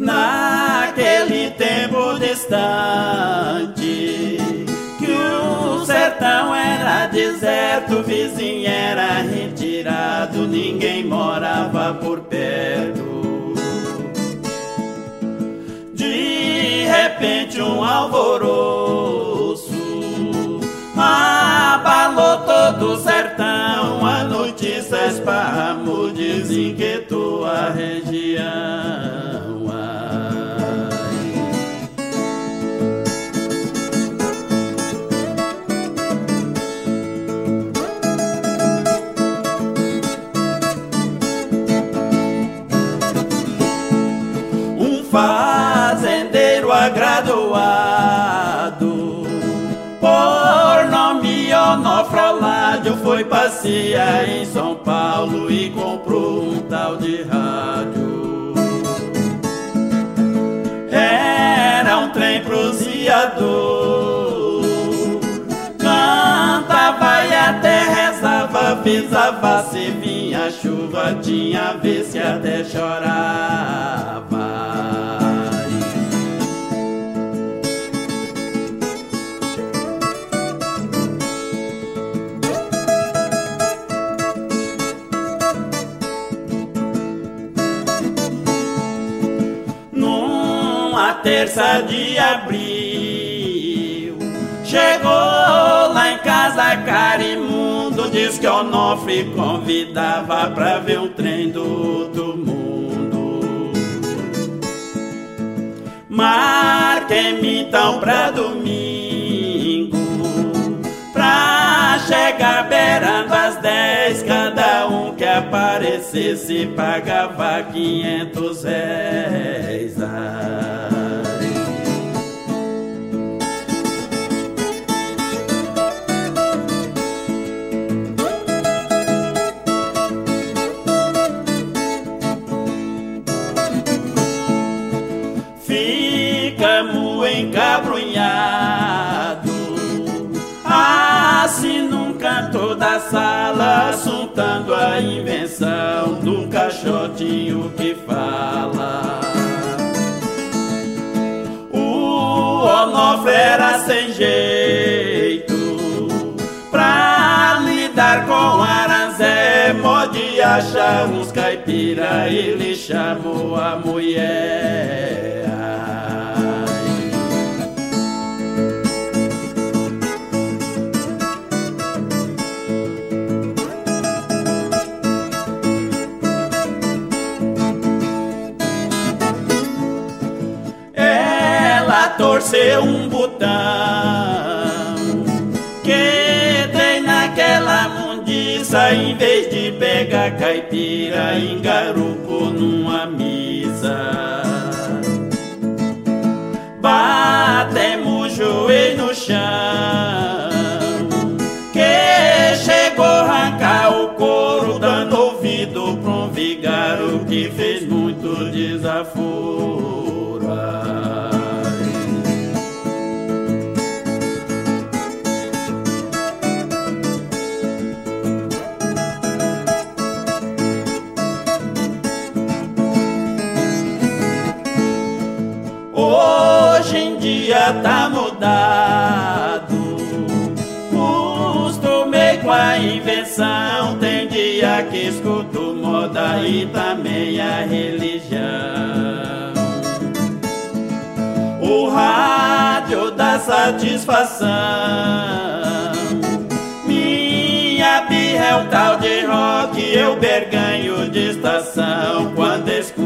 naquele tempo distante, que o sertão era deserto, o vizinho era retirado, ninguém morava por perto. De repente um alvoroço abalou todo o sertão, a notícia esparramou, desinquietou a região. Fazendeiro agradoado, por nome Onofre Aládio, foi passear em São Paulo e comprou um tal de rádio. Era um trem proseador, cantava e até rezava, avisava se vinha chuva, tinha vez se até chorava. Numa terça de abril, chegou lá em casa Carimundo, diz que Onofre convidava pra ver um trem do outro mundo. Marquei-me então pra domingo, pra chegar beirando às 10, cada um que aparecesse pagava 500 réis. Ficamos encabrunhados, assim num canto da sala, assuntando a invenção do caixotinho que fala. O Onofre era sem jeito pra lidar com Aranzé, pode achar uns caipira, ele chamou a mulher. Torceu um botão que tem naquela mundiça, em vez de pegar caipira, engarupou numa misa. Batemos o joelho no chão, que chegou a arrancar o couro, dando ouvido pra um vigário que fez muito desaforo. Hoje em dia tá mudado, acostumei com a invenção, tem dia que escuto moda e também a religião. O rádio dá satisfação, minha birra é um tal de rock, eu berganho de estação quando escuto